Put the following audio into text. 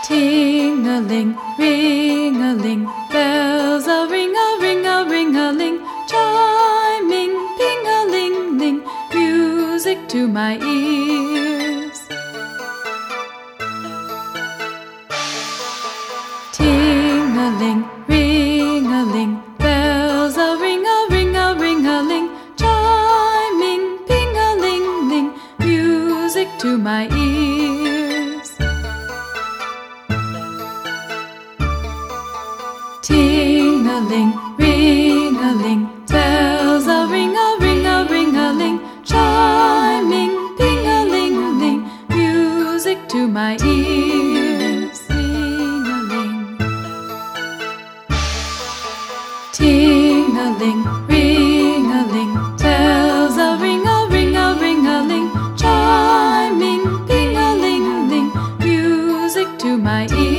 Ting-a-ling, ring-a-ling, bells a ring-a-ring-a-ring-a-ling, chiming, ping-a-ling-ling, music to my ears. Ting-a-ling, ring-a-ling, bells a ring-a-ring-a-ring-a-ling, chiming, ping-a-ling-ling, music to my ears. Ting-a-ling, ring-a-ling, bells a ring-a-ring-a-ring-a-ling, chiming, ping-a-ling-ling, music to my ears. Ting-a-ling, ting-a-ling, ring-a-ling, bells a ring-a-ring-a-ring-a-ling, chiming, ping-a-ling-ling, music to my ears.